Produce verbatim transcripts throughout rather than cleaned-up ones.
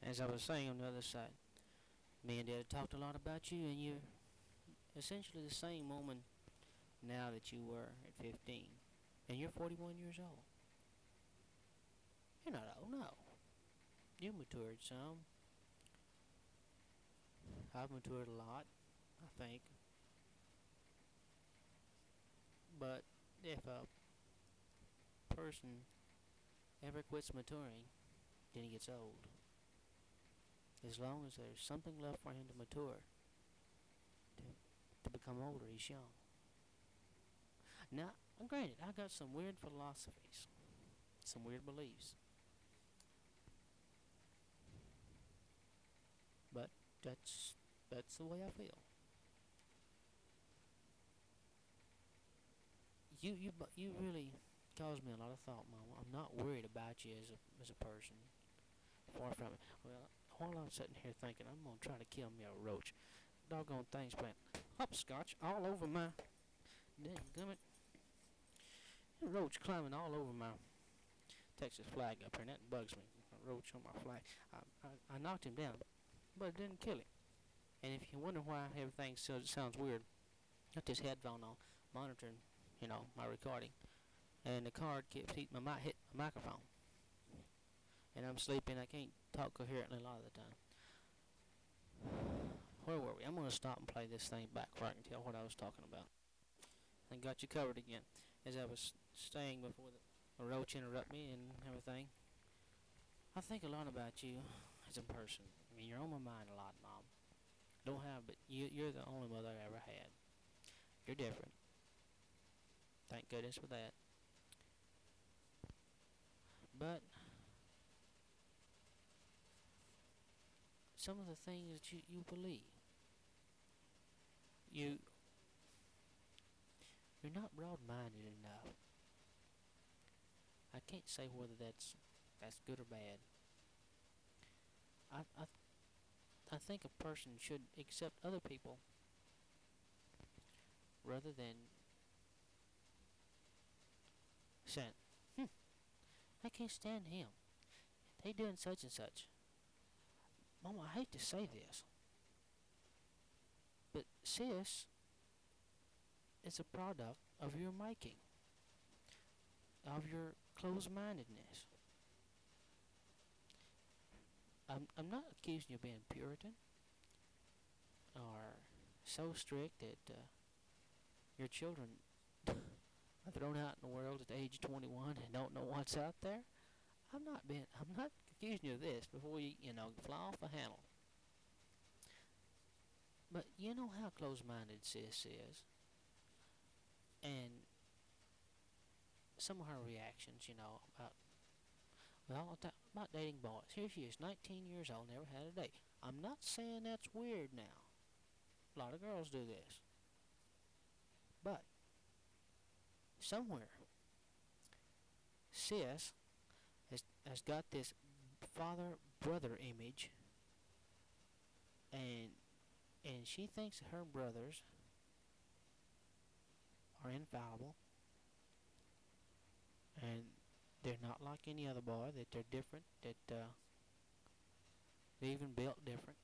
as I was saying on the other side, me and Dad talked a lot about you, and you're essentially the same woman now that you were at fifteen. And you're forty-one years old. You're not old, no. You matured some. I've matured a lot, I think. But if a person ever quits maturing, then he gets old. As long as there's something left for him to mature, to, to become older, he's young. Now, granted, I got some weird philosophies, some weird beliefs. But that's that's the way I feel. You you you really cause me a lot of thought, Mama. I'm not worried about you as a as a person. Far from it. Well, while I'm sitting here thinking, I'm gonna try to kill me a roach. Doggone thing's playing hopscotch all over my. Dadgummit. A roach climbing all over my Texas flag up here, and that bugs me. A roach on my flag. I, I, I knocked him down, but it didn't kill him. And if you wonder why everything so, sounds weird, got this headphone on, monitoring, you know, my recording, and the card keeps hitting my mic, hit my microphone. And I'm sleeping. I can't talk coherently a lot of the time. Where were we? I'm gonna stop and play this thing back where I can tell what I was talking about. I got you covered again. As I was saying before the, the roach interrupted me and everything, I think a lot about you as a person. I mean, you're on my mind a lot, Mom. Don't have, but you, you're the only mother I ever had. You're different. Thank goodness for that. But some of the things that you, you believe, you you're not broad-minded enough. I can't say whether that's that's good or bad. I I I think a person should accept other people rather than saying, "Hmm, I can't stand him. They doing such and such." Mama, I hate to say this, but sis is a product of your making, of your closed-mindedness. I'm I'm not accusing you of being Puritan or so strict that uh, your children are thrown out in the world at the age of twenty-one and don't know what's out there. I'm not being I'm not accusing you of this before you you know fly off the handle. But you know how closed-minded sis is, and some of her reactions, you know, about well, about dating boys. Here she is, nineteen years old, never had a date. I'm not saying that's weird now. A lot of girls do this. But somewhere, sis has, has got this father-brother image, and and she thinks that her brothers are infallible, and they're not like any other boy, that they're different, that uh, they're even built different.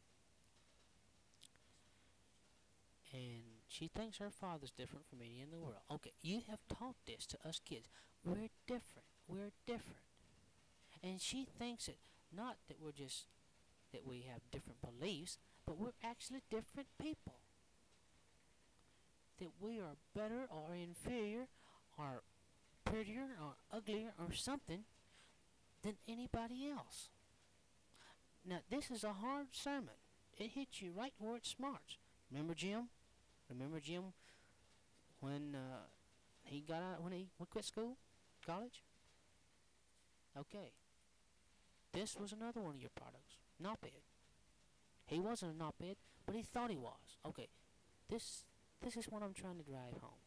And she thinks her father's different from any in the world. Okay, you have taught this to us kids. We're different. We're different. And she thinks it, not that we're just, that we have different beliefs, but we're actually different people. That we are better or inferior or prettier or uglier or something than anybody else. Now, this is a hard sermon. It hits you right where it smarts. Remember Jim? Remember Jim when uh, he got out, when he quit school, college? Okay. This was another one of your products. Knobhead. He wasn't a knobhead, but he thought he was. Okay. This this is what I'm trying to drive home.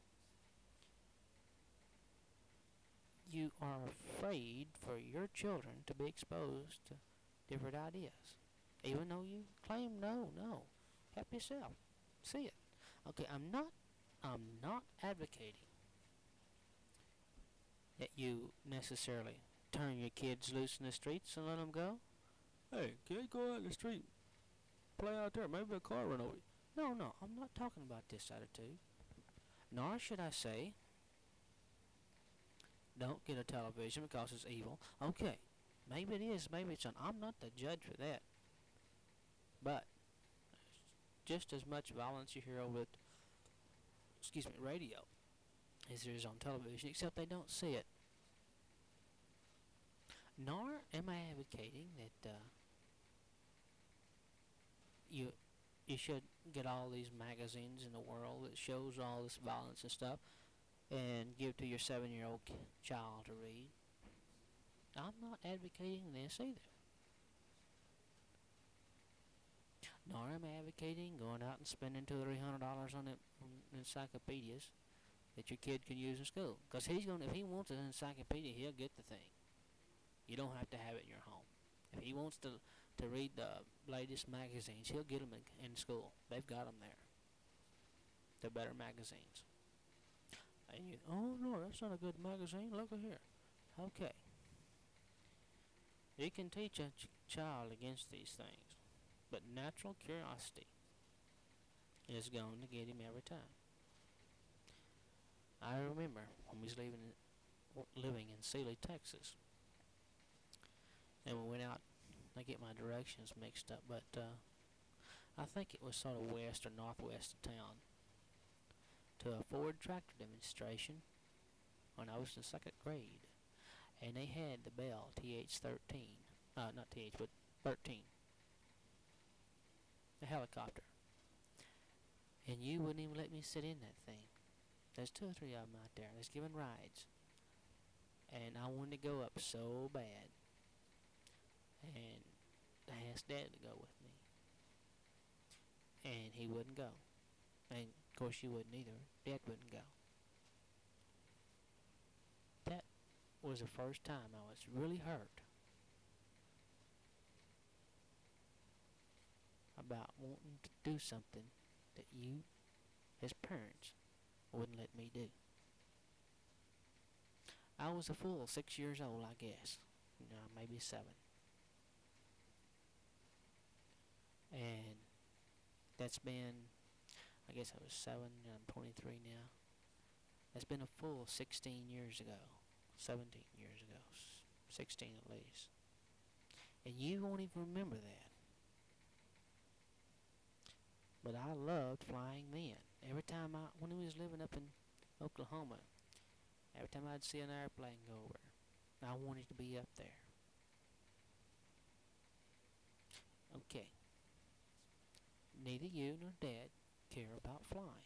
You are afraid for your children to be exposed to different ideas. Even though you claim no, no. Help yourself. See it. Okay, I'm not I'm not advocating that you necessarily turn your kids loose in the streets and let them go. Hey, kid, go out in the street, play out there. Maybe a car run over you. No, no, I'm not talking about this attitude. Nor should I say, don't get a television because it's evil. Okay, maybe it is, maybe it's not. I'm not the judge for that. But just as much violence you hear over, excuse me, radio as there is on television, except they don't see it. Nor am I advocating that uh, you you should get all these magazines in the world that shows all this violence and stuff and give to your seven-year-old child to read. I'm not advocating this either. Nor am I advocating going out and spending two or three hundred dollars on, it, on encyclopedias that your kid can use in school. Because he's going, if he wants an encyclopedia, he'll get the thing. You don't have to have it in your home. If he wants to to read the latest magazines, he'll get them in, in school. They've got them there. They're better magazines. And you, oh no, that's not a good magazine. Look at here. Okay. You can teach a ch- child against these things, but natural curiosity is going to get him every time. I remember when we was living in, living in Sealy, Texas, and we went out. I get my directions mixed up, but uh, I think it was sort of west or northwest of town, to a Ford tractor demonstration when I was in second grade, and they had the Bell T H thirteen, uh, not T H, but thirteen, the helicopter, and you wouldn't even let me sit in that thing. There's two or three of them out there. There's giving rides, and I wanted to go up so bad. And I asked Dad to go with me, and he wouldn't go. And of course you wouldn't either. Dad wouldn't go. That was the first time I was really hurt about wanting to do something that you, as parents, wouldn't let me do. I was a fool, six years old, I guess. You know, maybe seven. And that's been, I guess I was seven, and I'm twenty-three now. That's been a full sixteen years ago, seventeen years ago, sixteen at least. And you won't even remember that. But I loved flying then. Every time I, when we was living up in Oklahoma, every time I'd see an airplane go over, I wanted to be up there. Okay. Neither you nor Dad care about flying.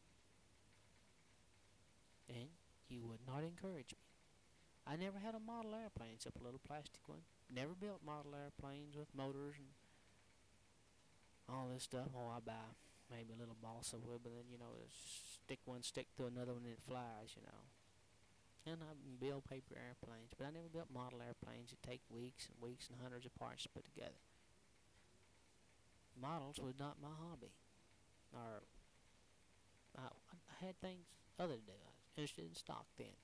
And you would not encourage me. I never had a model airplane except a little plastic one. Never built model airplanes with motors and all this stuff. Oh, I buy maybe a little balsa wood, but then, you know, stick one stick to another one and it flies, you know. And I build paper airplanes, but I never built model airplanes that take weeks and weeks and hundreds of parts to put together. Models was not my hobby. Or I, I had things other to do. I was interested in stock then.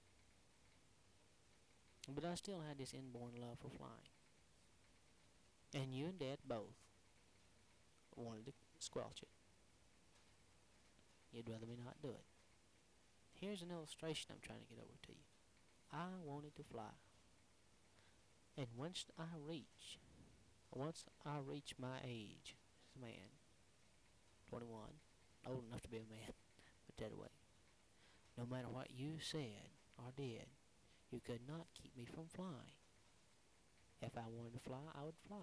But I still had this inborn love for flying. And you and Dad both wanted to squelch it. You'd rather me not do it. Here's an illustration I'm trying to get over to you. I wanted to fly. And once I reach, once I reach my age as a man, twenty-one, old enough to be a man, put that away, no matter what you said or did, you could not keep me from flying. If I wanted to fly, I would fly.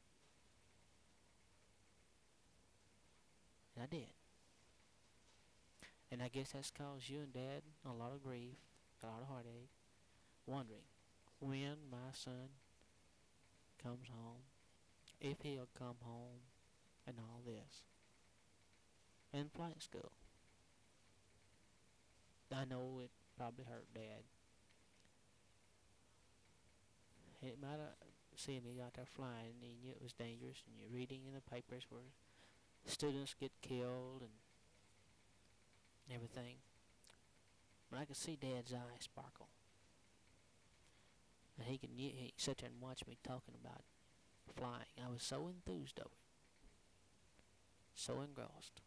And I did. And I guess that's caused you and Dad a lot of grief, a lot of heartache, wondering when my son comes home, if he'll come home, and all this. And flight school. I know it probably hurt Dad. It might have seen me out there flying, and he knew it was dangerous, and you're reading in the papers where students get killed and everything. But I could see Dad's eyes sparkle. And he could he sit there and watch me talking about flying. I was so enthused over it, so engrossed.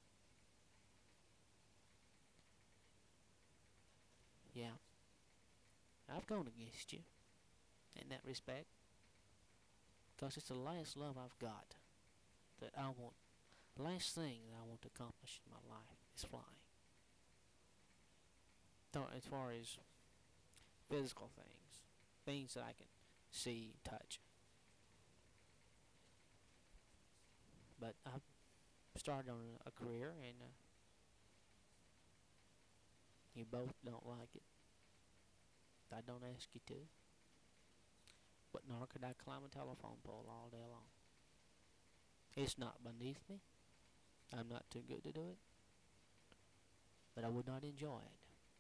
Yeah, I've gone against you in that respect, because it's the last love I've got that I want. The last thing that I want to accomplish in my life is flying. As far as physical things, things that I can see, touch. But I've started on a career, and uh, you both don't like it. I don't ask you to. But nor could I climb a telephone pole all day long. It's not beneath me. I'm not too good to do it. But I would not enjoy it.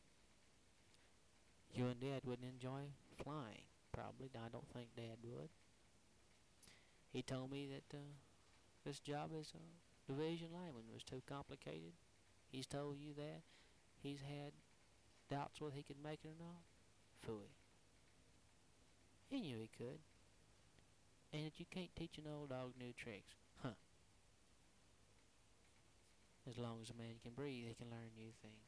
You and Dad wouldn't enjoy flying, probably. I don't think Dad would. He told me that uh, this job as a division lineman was too complicated. He's told you that. He's had doubts whether he could make it or not. Phooey. He knew he could. And that you can't teach an old dog new tricks. Huh. As long as a man can breathe, he can learn new things.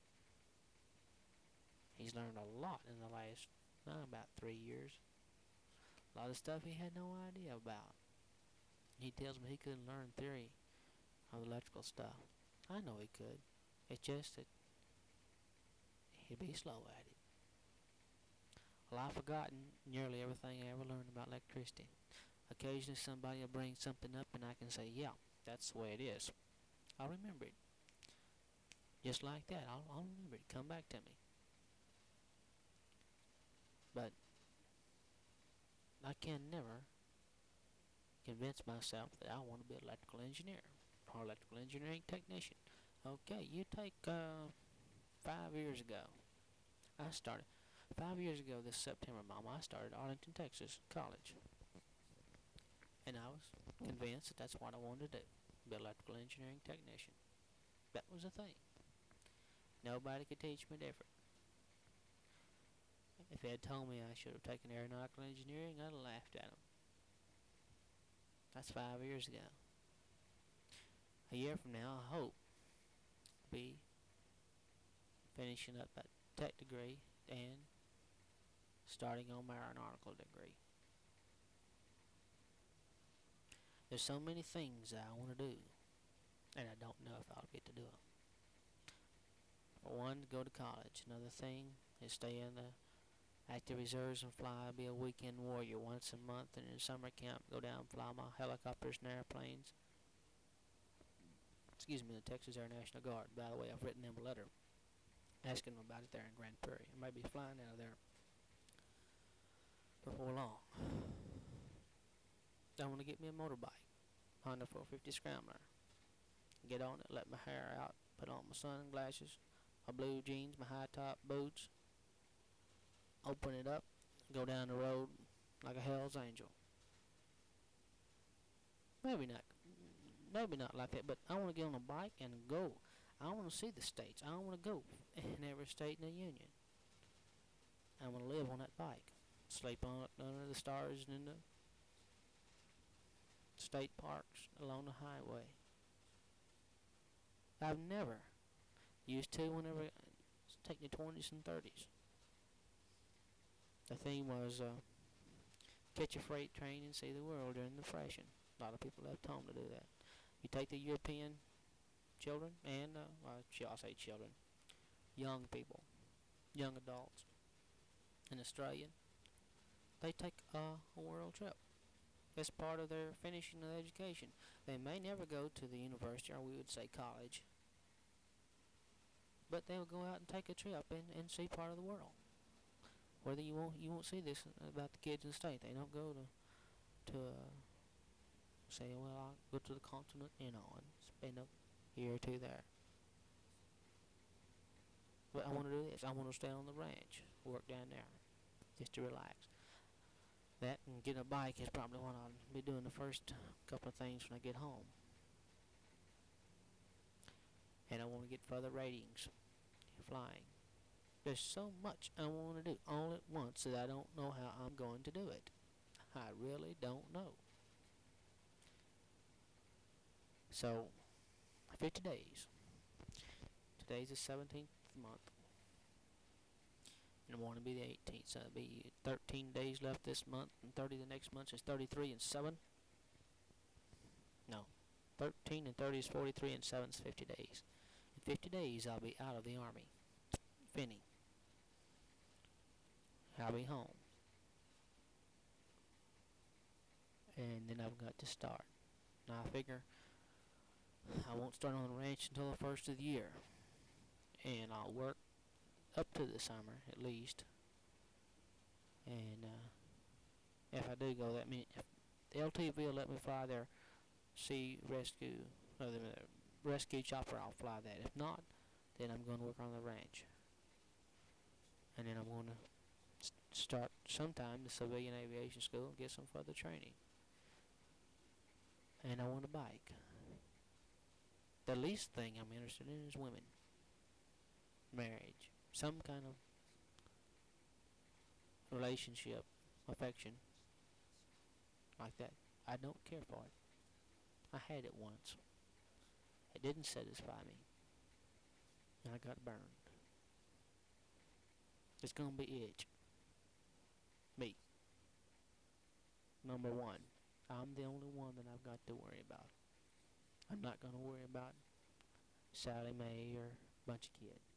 He's learned a lot in the last, uh, about three years. A lot of stuff he had no idea about. He tells me he couldn't learn theory of electrical stuff. I know he could. It's just that he'd be slow at it. Well, I've forgotten nearly everything I ever learned about electricity. Occasionally somebody will bring something up and I can say, yeah, that's the way it is. I'll remember it. Just like that, I'll, I'll remember it. Come back to me. But I can never convince myself that I want to be an electrical engineer or electrical engineering technician. Okay, you take uh, five years ago. I started five years ago this September, Mom. I started Arlington, Texas College, and I was convinced that that's what I wanted to do: be an electrical engineering technician. That was the thing. Nobody could teach me different. If they had told me I should have taken aeronautical engineering, I'd have laughed at them. That's five years ago. A year from now, I hope to be finishing up that tech degree and starting on my aeronautical degree. There's so many things that I want to do, and I don't know if I'll get to do them. For one, to go to college. Another thing is stay in the active reserves and fly, be a weekend warrior once a month, and in summer camp go down and fly my helicopters and airplanes. Excuse me, the Texas Air National Guard. By the way, I've written them a letter asking them about it there in Grand Prairie. I may be flying out of there before long. I want to get me a motorbike, Honda four fifty Scrambler. Get on it, let my hair out, put on my sunglasses, my blue jeans, my high top boots, open it up, go down the road like a Hell's Angel. Maybe not, maybe not like that, but I want to get on a bike and go. I want to see the states. I want to go in every state in the union. I want to live on that bike, sleep on it under the stars and in the state parks along the highway. I've never used to whenever take the twenties and thirties. The theme was uh, catch a freight train and see the world during the Depression. A lot of people left home to do that. You take the European children and, uh, well, I'll say children, young people, young adults, and Australian, they take uh, a world trip. It's part of their finishing of education. They may never go to the university, or we would say college, but they'll go out and take a trip and, and see part of the world. Whether you won't you won't see this about the kids in the state. They don't go to to uh, say, well, I'll go to the continent, you know, and spend a year or two there. But I want to do this. I want to stay on the ranch, work down there, just to relax. That and getting a bike is probably what I'll be doing the first couple of things when I get home. And I want to get further ratings flying. There's so much I want to do all at once that I don't know how I'm going to do it. I really don't know. So, fifty days. Today's the seventeenth of the month. And tomorrow will be the eighteenth. So it'll be thirteen days left this month, and thirty the next month. So it's thirty-three and seven. No. thirteen and thirty is forty-three, and seven is fifty days. In fifty days, I'll be out of the Army. Finny. I'll be home. And then I've got to start. Now I figure I won't start on the ranch until the first of the year. And I'll work up to the summer, at least. And uh, if I do go, that means if the L T V will let me fly their sea rescue, or the rescue chopper, I'll fly that. If not, then I'm going to work on the ranch. And then I'm going to st start sometime the civilian aviation school and get some further training. And I want a bike. The least thing I'm interested in is women. Marriage. Some kind of relationship, affection, like that. I don't care for it. I had it once. It didn't satisfy me. And I got burned. It's gonna be itch. Me. Number one. I'm the only one that I've got to worry about. I'm not gonna worry about Sally Mae or a bunch of kids.